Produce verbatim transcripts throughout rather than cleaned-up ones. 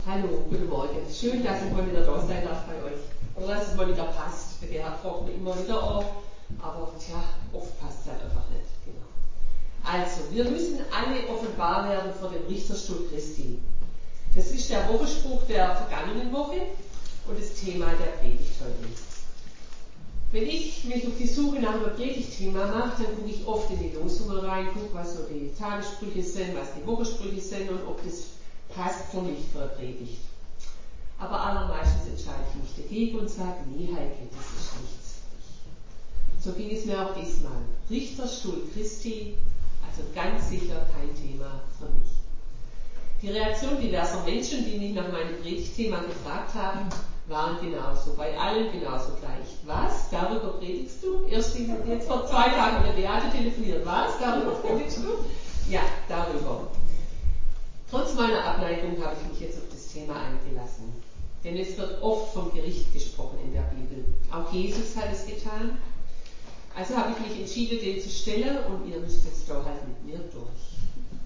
Hallo, guten Morgen. Schön, dass ich mal wieder da sein darf bei euch. Oder dass es mal wieder passt. Der Gerhard fragt mich immer wieder an, aber tja, oft passt es halt einfach nicht. Genau. Also, wir müssen alle offenbar werden vor dem Richterstuhl Christi. Das ist der Wochenspruch der vergangenen Woche und das Thema der Predigt heute. Wenn ich mich auf die Suche nach einem Predigtthema mache, dann gucke ich oft in die Losungen rein, gucke, was so die Tagessprüche sind, was die Wochensprüche sind und ob das passt für mich für eine Predigt. Aber allermeistens entscheide ich mich dagegen und sage, nee, Heike, das ist nichts für dich. So ging es mir auch diesmal. Richterstuhl Christi, also ganz sicher kein Thema für mich. Die Reaktion diverser Menschen, die mich nach meinem Predigtthema gefragt haben, waren genauso, bei allen genauso gleich. Was? Darüber predigst du? Erst jetzt vor zwei Tagen mit der Beate telefoniert. Was? Darüber predigst du? Ja, darüber. Trotz meiner Abneigung habe ich mich jetzt auf das Thema eingelassen. Denn es wird oft vom Gericht gesprochen in der Bibel. Auch Jesus hat es getan. Also habe ich mich entschieden, den zu stellen und ihr müsst jetzt da halt mit mir durch.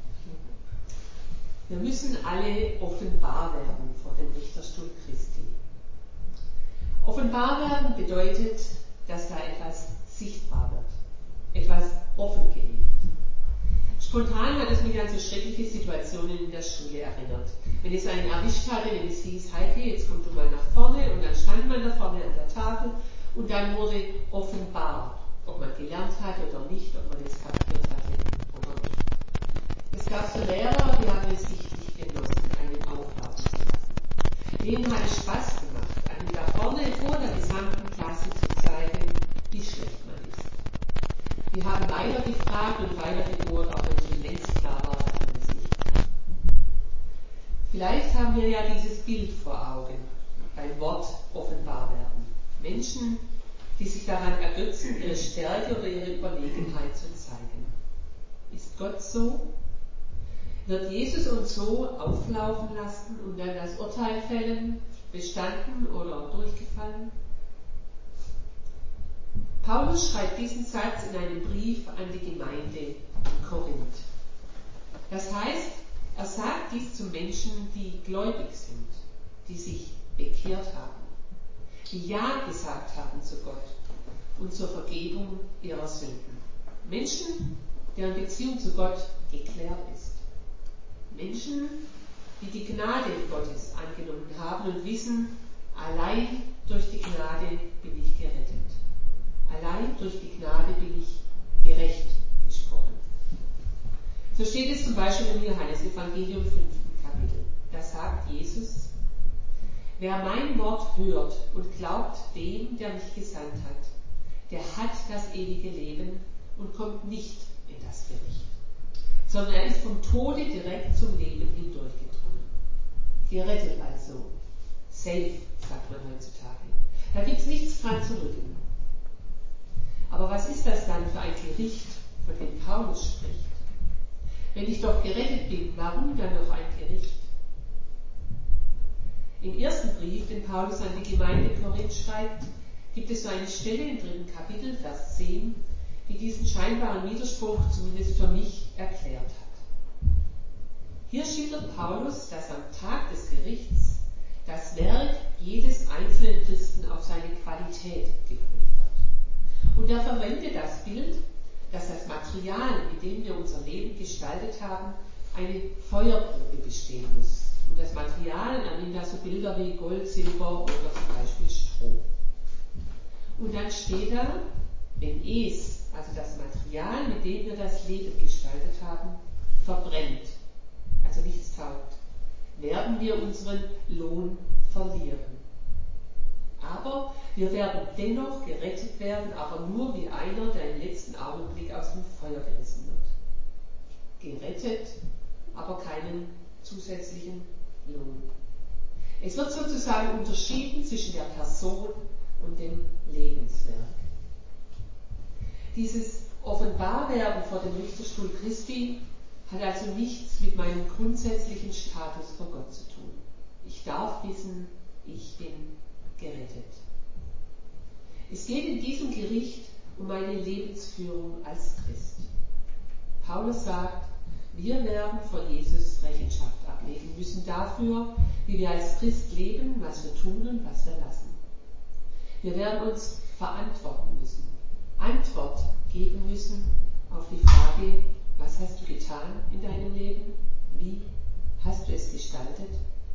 Wir müssen alle offenbar werden vor dem Richterstuhl Christi. Offenbar werden bedeutet, dass da etwas sichtbar wird, etwas offengelegt. Spontan hat es mich an so schreckliche Situationen in der Schule erinnert. Wenn es einen erwischt hatte, wenn es hieß, Heike, jetzt komm du mal nach vorne, und dann stand man da vorne an der Tafel und dann wurde offenbar, ob man gelernt hatte oder nicht, ob man es kapiert hatte oder nicht. Es gab so Lehrer, die haben es sichtlich genossen, einen auflaufen zu lassen. Denen hat es Spaß gemacht, einem da vorne vor der gesamten Klasse zu zeigen, wie schlecht man ist. Die haben weiter gefragt und weiter gebohrt, auch wenn schon längst klar war, dass man es nicht kann. Vielleicht haben wir ja dieses Bild vor Augen, beim Wort offenbar werden. Menschen, die sich daran ergötzen, ihre Stärke oder ihre Überlegenheit zu zeigen. Ist Gott so? Wird Jesus uns so auflaufen lassen und dann das Urteil fällen, bestanden oder durchgefallen? Paulus schreibt diesen Satz in einem Brief an die Gemeinde in Korinth. Das heißt, er sagt dies zu Menschen, die gläubig sind, die sich bekehrt haben, die Ja gesagt haben zu Gott und zur Vergebung ihrer Sünden. Menschen, deren Beziehung zu Gott geklärt ist. Menschen, die die Gnade Gottes angenommen haben und wissen, allein durch die Gnade bin ich gerettet. Allein durch die Gnade bin ich gerecht gesprochen. So steht es zum Beispiel im Johannesevangelium fünften Kapitel. Da sagt Jesus, wer mein Wort hört und glaubt dem, der mich gesandt hat, der hat das ewige Leben und kommt nicht in das Gericht, sondern er ist vom Tode direkt zum Leben hindurchgedrungen. Gerettet also. Safe, sagt man heutzutage. Da gibt es nichts dran zu rütteln. Aber was ist das dann für ein Gericht, von dem Paulus spricht? Wenn ich doch gerettet bin, warum dann noch ein Gericht? Im ersten Brief, den Paulus an die Gemeinde in Korinth schreibt, gibt es so eine Stelle im dritten Kapitel, Vers zehn, die diesen scheinbaren Widerspruch zumindest für mich erklärt hat. Hier schildert Paulus, dass am Tag des Gerichts das Werk jedes einzelnen Christen auf seine Qualität geprüft wird. Und er verwendet das Bild, dass das Material, mit dem wir unser Leben gestaltet haben, eine Feuerprobe bestehen muss. Und das Material, er nimmt da so Bilder wie Gold, Silber oder zum Beispiel Stroh. Und dann steht da, wenn es, also das Material, mit dem wir das Leben gestaltet haben, verbrennt, also nichts taugt, werden wir unseren Lohn verlieren. Aber wir werden dennoch gerettet werden, aber nur wie einer, der im letzten Augenblick aus dem Feuer gerissen wird. Gerettet, aber keinen zusätzlichen Lohn. Es wird sozusagen unterschieden zwischen der Person und dem Lebenswerk. Dieses Offenbarwerden vor dem Richterstuhl Christi hat also nichts mit meinem grundsätzlichen Status vor Gott zu tun. Ich darf wissen, ich bin gerettet. Es geht in diesem Gericht um meine Lebensführung als Christ. Paulus sagt, wir werden vor Jesus Rechenschaft ablegen müssen dafür, wie wir als Christ leben, was wir tun und was wir lassen. Wir werden uns verantworten müssen, Antwort geben müssen auf die Frage, was hast du getan in deinem Leben? Wie hast du es gestaltet?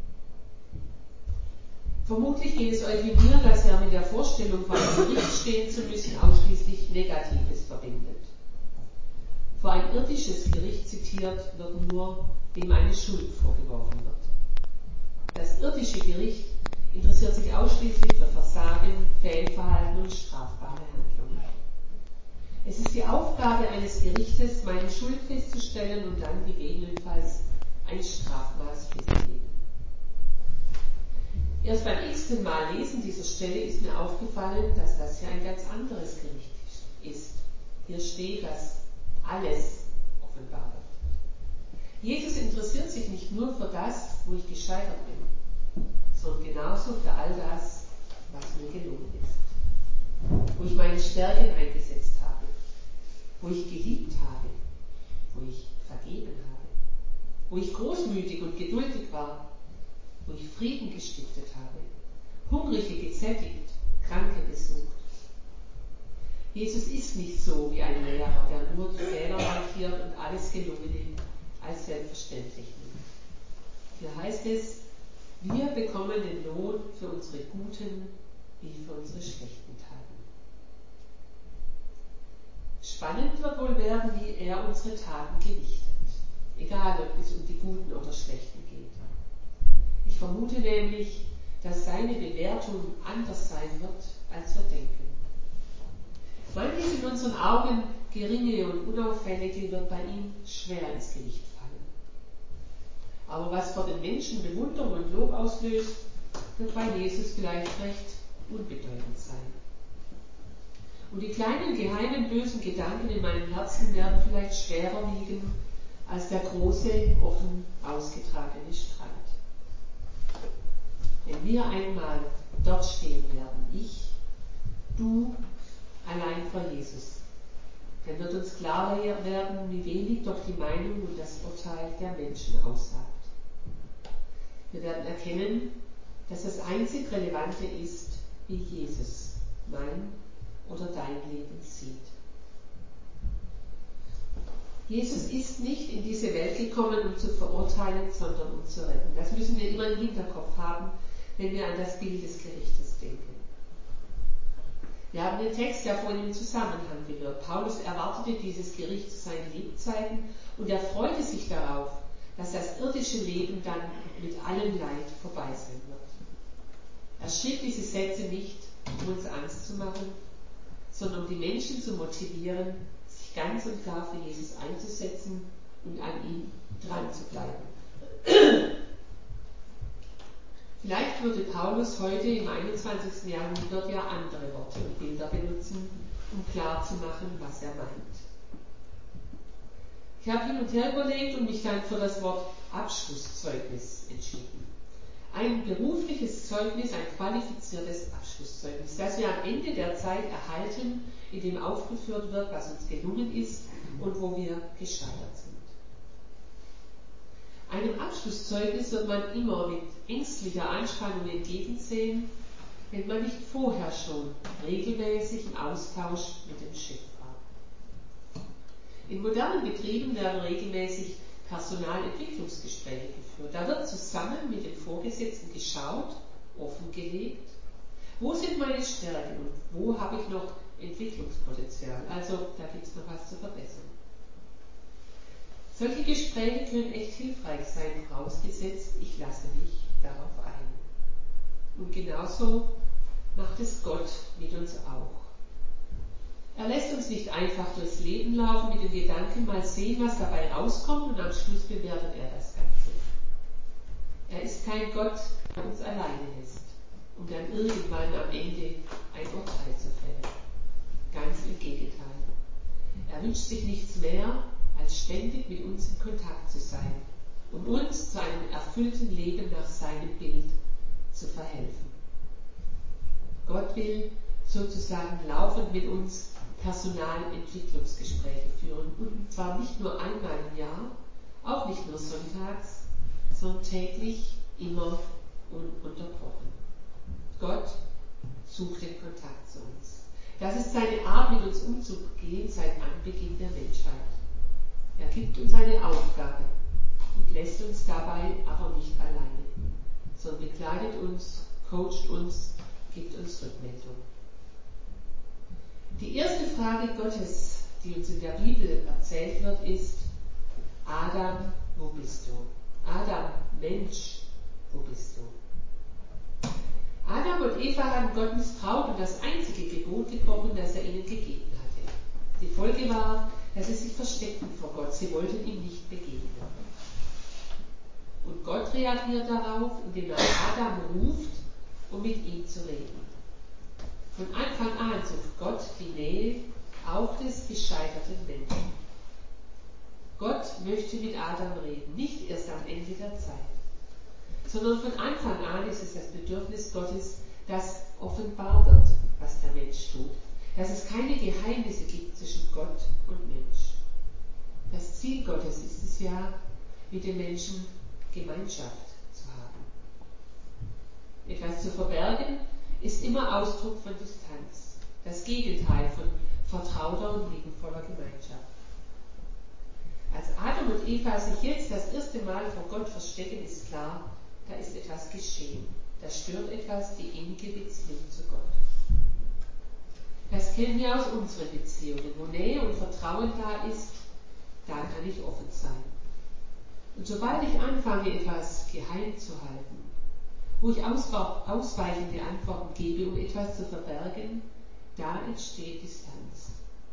Vermutlich geht es euch wie mir, dass ihr mit der Vorstellung, vor einem Gericht stehen zu müssen, ausschließlich Negatives verbindet. Vor ein irdisches Gericht zitiert wird nur, wem eine Schuld vorgeworfen wird. Das irdische Gericht interessiert sich ausschließlich für Versagen, Fehlverhalten und strafbare Handlungen. Es ist die Aufgabe eines Gerichtes, meine Schuld festzustellen und dann gegebenenfalls ein Strafmaß festlegen. Erst beim x-ten Mal Lesen dieser Stelle ist mir aufgefallen, dass das hier ein ganz anderes Gericht ist. Hier steht, dass alles offenbar wird. Jesus interessiert sich nicht nur für das, wo ich gescheitert bin, sondern genauso für all das, was mir gelungen ist. Wo ich meine Stärken eingesetzt habe, wo ich geliebt habe, wo ich vergeben habe, wo ich großmütig und geduldig war, wo ich Frieden gestiftet habe, Hungrige gesättigt, Kranke besucht. Jesus ist nicht so wie ein Lehrer, der nur die Fehler markiert und alles Gelungene als selbstverständlich nimmt. Hier heißt es, wir bekommen den Lohn für unsere guten wie für unsere schlechten Taten. Spannend wird wohl werden, wie er unsere Taten gewichtet, egal ob es um die guten oder schlechten geht. Ich vermute nämlich, dass seine Bewertung anders sein wird, als wir denken. Manches in unseren Augen geringe und unauffällige wird bei ihm schwer ins Gewicht fallen. Aber was vor den Menschen Bewunderung und Lob auslöst, wird bei Jesus vielleicht recht unbedeutend sein. Und die kleinen, geheimen, bösen Gedanken in meinem Herzen werden vielleicht schwerer wiegen als der große, offen ausgetragene Streit. Wenn wir einmal dort stehen werden, ich, du, allein vor Jesus, dann wird uns klar werden, wie wenig doch die Meinung und das Urteil der Menschen aussagt. Wir werden erkennen, dass das einzig Relevante ist, wie Jesus mein oder dein Leben sieht. Jesus ist nicht in diese Welt gekommen, um zu verurteilen, sondern um zu retten. Das müssen wir immer im Hinterkopf haben, wenn wir an das Bild des Gerichtes denken. Wir haben den Text ja vorhin im Zusammenhang gehört. Paulus erwartete dieses Gericht zu seinen Lebzeiten und er freute sich darauf, dass das irdische Leben dann mit allem Leid vorbei sein wird. Er schrieb diese Sätze nicht, um uns Angst zu machen, sondern um die Menschen zu motivieren, sich ganz und klar für Jesus einzusetzen und an ihm dran zu bleiben. Vielleicht würde Paulus heute im einundzwanzigsten Jahrhundert ja andere Worte und Bilder benutzen, um klarzumachen, was er meint. Ich habe hin und her überlegt und mich dann für das Wort Abschlusszeugnis entschieden. Ein berufliches Zeugnis, ein qualifiziertes Abschlusszeugnis, das wir am Ende der Zeit erhalten, in dem aufgeführt wird, was uns gelungen ist und wo wir gescheitert sind. Einem Abschlusszeugnis wird man immer mit ängstlicher Anspannung entgegensehen, wenn man nicht vorher schon regelmäßig im Austausch mit dem Chef war. In modernen Betrieben werden regelmäßig Personalentwicklungsgespräche geführt. Da wird zusammen mit den Vorgesetzten geschaut, offengelegt, wo sind meine Stärken und wo habe ich noch Entwicklungspotenzial. Also da gibt es noch was zu verbessern. Solche Gespräche können echt hilfreich sein, vorausgesetzt, ich lasse mich darauf ein. Und genauso macht es Gott mit uns auch. Er lässt uns nicht einfach durchs Leben laufen mit dem Gedanken, mal sehen, was dabei rauskommt und am Schluss bewertet er das Ganze. Er ist kein Gott, der uns alleine lässt, um dann irgendwann am Ende ein Urteil zu fällen. Ganz im Gegenteil. Er wünscht sich nichts mehr, als ständig mit uns in Kontakt zu sein und uns zu einem erfüllten Leben nach seinem Bild zu verhelfen. Gott will sozusagen laufend mit uns Personalentwicklungsgespräche führen und zwar nicht nur einmal im Jahr, auch nicht nur sonntags, sondern täglich, immer ist seine Art, mit uns umzugehen seit Anbeginn der Menschheit. Er gibt uns eine Aufgabe und lässt uns dabei aber nicht alleine, sondern begleitet uns, coacht uns, gibt uns Rückmeldung. Die erste Frage Gottes, die uns in der Bibel erzählt wird, ist: Adam, wo bist du? Adam, Mensch, wo bist du? Adam und Eva haben Gott misstraut und das einzige Gebot gebrochen, das er ihnen gegeben hatte. Die Folge war, dass sie sich versteckten vor Gott. Sie wollten ihm nicht begegnen. Und Gott reagiert darauf, indem er Adam ruft, um mit ihm zu reden. Von Anfang an sucht Gott die Nähe auch des gescheiterten Menschen. Gott möchte mit Adam reden, nicht erst am Ende der Zeit, sondern von Anfang an ist es das Bedürfnis Gottes, dass offenbar wird, was der Mensch tut, dass es keine Geheimnisse gibt zwischen Gott und Mensch. Das Ziel Gottes ist es ja, mit dem Menschen Gemeinschaft zu haben. Etwas zu verbergen ist immer Ausdruck von Distanz, das Gegenteil von vertrauter und liebevoller Gemeinschaft. Als Adam und Eva sich jetzt das erste Mal vor Gott verstecken, ist klar, da ist etwas geschehen. Da stört etwas die innige Beziehung zu Gott. Das kennen wir aus unseren Beziehungen. Wo Nähe und Vertrauen da ist, da kann ich offen sein. Und sobald ich anfange, etwas geheim zu halten, wo ich ausweichende Antworten gebe, um etwas zu verbergen, da entsteht Distanz.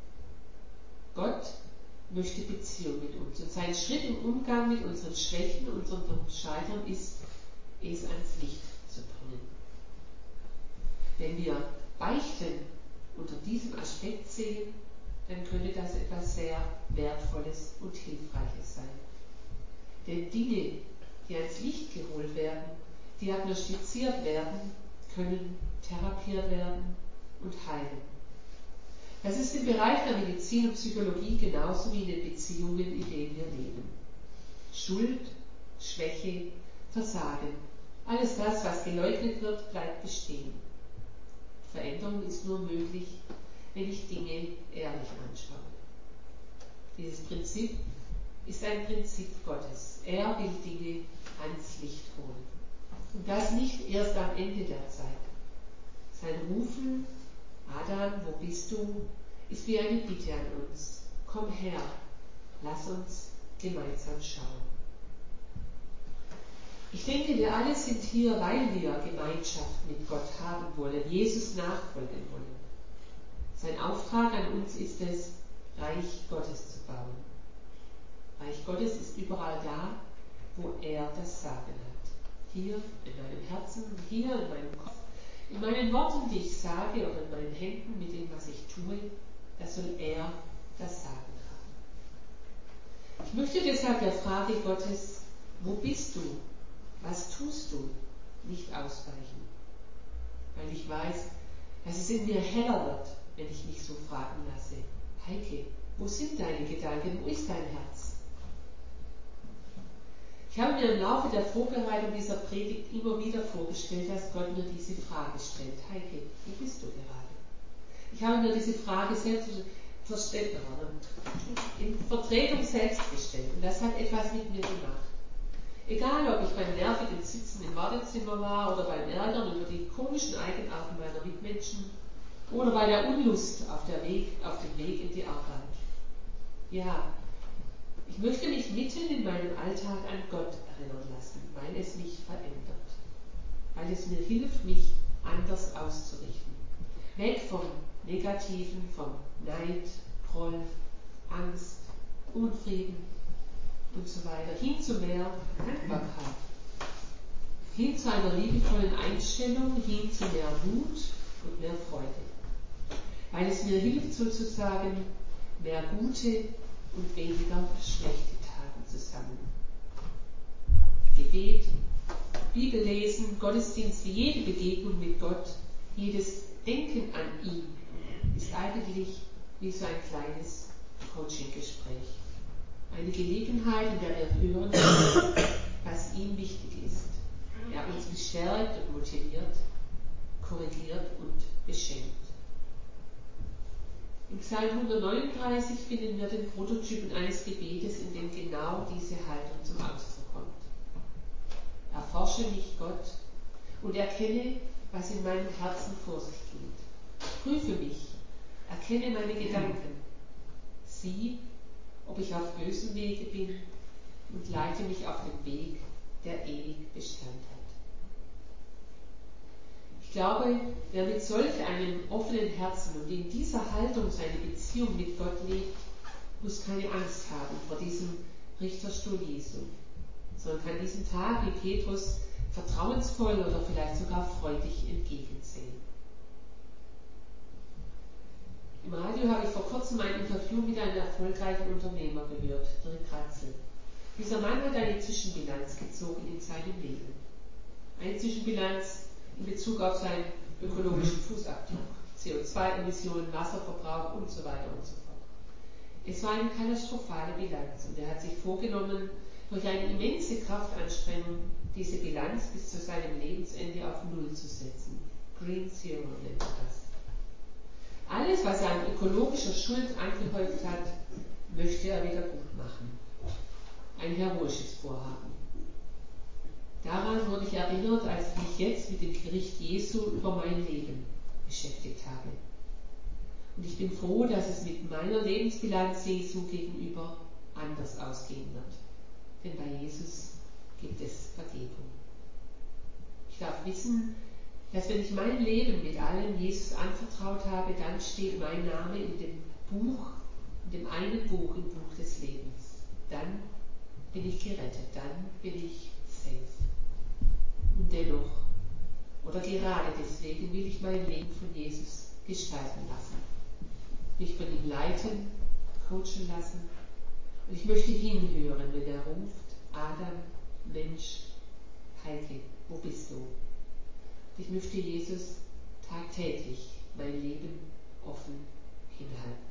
Gott möchte Beziehung mit uns. Und sein Schritt im Umgang mit unseren Schwächen und unserem Scheitern ist, es ans Licht zu bringen. Wenn wir Beichten unter diesem Aspekt sehen, dann könnte das etwas sehr Wertvolles und Hilfreiches sein. Denn Dinge, die ans Licht geholt werden, diagnostiziert werden, können therapiert werden und heilen. Das ist im Bereich der Medizin und Psychologie genauso wie in den Beziehungen, in denen wir leben. Schuld, Schwäche, Versagen, alles das, was geleugnet wird, bleibt bestehen. Veränderung ist nur möglich, wenn ich Dinge ehrlich anschaue. Dieses Prinzip ist ein Prinzip Gottes. Er will Dinge ans Licht holen. Und das nicht erst am Ende der Zeit. Sein Rufen: Adam, wo bist du?, ist wie eine Bitte an uns. Komm her, lass uns gemeinsam schauen. Ich denke, wir alle sind hier, weil wir Gemeinschaft mit Gott haben wollen, Jesus nachfolgen wollen. Sein Auftrag an uns ist es, Reich Gottes zu bauen. Reich Gottes ist überall da, wo er das Sagen hat. Hier in meinem Herzen, hier in meinem Kopf, in meinen Worten, die ich sage, oder in meinen Händen, mit dem, was ich tue, da soll er das Sagen haben. Ich möchte deshalb der Frage Gottes: Wo bist du? Was tust du? Nicht ausweichen. Weil ich weiß, dass es in mir heller wird, wenn ich mich so fragen lasse: Heike, wo sind deine Gedanken? Wo ist dein Herz? Ich habe mir im Laufe der Vorbereitung dieser Predigt immer wieder vorgestellt, dass Gott mir diese Frage stellt: Heike, wo bist du gerade? Ich habe mir diese Frage selbst in Vertretung selbst gestellt, und das hat etwas mit mir gemacht. Egal, ob ich beim nervigen Sitzen im Wartezimmer war oder beim Ärgern über die komischen Eigenarten meiner Mitmenschen oder bei der Unlust auf, der Weg, auf dem Weg in die Arbeit. Ja, ich möchte mich mitten in meinem Alltag an Gott erinnern lassen, weil es mich verändert, weil es mir hilft, mich anders auszurichten. Weg vom Negativen, vom Neid, Groll, Angst, Unfrieden und so weiter, hin zu mehr Dankbarkeit, hin zu einer liebevollen Einstellung, hin zu mehr Mut und mehr Freude. Weil es mir hilft, sozusagen mehr gute und weniger schlechte Taten zu sammeln. Gebet, Bibellesen, Gottesdienst, wie jede Begegnung mit Gott, jedes Denken an ihn ist eigentlich wie so ein kleines Coaching-Gespräch. Eine Gelegenheit, in der wir hören können, was ihm wichtig ist. Er uns bestärkt und motiviert, korrigiert und beschenkt. Im Psalm hundertneununddreißig finden wir den Prototypen eines Gebetes, in dem genau diese Haltung zum Ausdruck kommt. Erforsche mich, Gott, und erkenne, was in meinem Herzen vor sich geht. Prüfe mich, erkenne meine Gedanken. Sieh, ob ich auf bösem Wege bin, und leite mich auf den Weg, der ewig Bestand hat. Ich glaube, wer mit solch einem offenen Herzen und in dieser Haltung seine Beziehung mit Gott lebt, muss keine Angst haben vor diesem Richterstuhl Jesu, sondern kann diesen Tag wie Petrus vertrauensvoll oder vielleicht sogar freudig entgegensehen. Im Radio habe ich vor kurzem ein Interview mit einem erfolgreichen Unternehmer gehört, Dirk Ratzel. Dieser Mann hat eine Zwischenbilanz gezogen in seinem Leben. Eine Zwischenbilanz in Bezug auf seinen ökologischen Fußabdruck, C O zwei Emissionen, Wasserverbrauch und so weiter und so fort. Es war eine katastrophale Bilanz und er hat sich vorgenommen, durch eine immense Kraftanstrengung diese Bilanz bis zu seinem Lebensende auf Null zu setzen. Green Zero nennt er das. Alles, was er an ökologischer Schuld angehäuft hat, möchte er wieder gut machen. Ein heroisches Vorhaben. Daran wurde ich erinnert, als ich mich jetzt mit dem Gericht Jesu über mein Leben beschäftigt habe. Und ich bin froh, dass es mit meiner Lebensbilanz Jesu gegenüber anders ausgehen wird. Denn bei Jesus gibt es Vergebung. Ich darf wissen, dass wenn ich mein Leben mit allem Jesus anvertraut habe, dann steht mein Name in dem Buch, in dem einen Buch, im Buch des Lebens. Dann bin ich gerettet, dann bin ich safe. Und dennoch, oder gerade deswegen, will ich mein Leben von Jesus gestalten lassen. Mich von ihm leiten, coachen lassen. Und ich möchte hinhören, wenn er ruft: Adam, Mensch, Heike, wo bist du? Und ich möchte Jesus tagtäglich mein Leben offen hinhalten.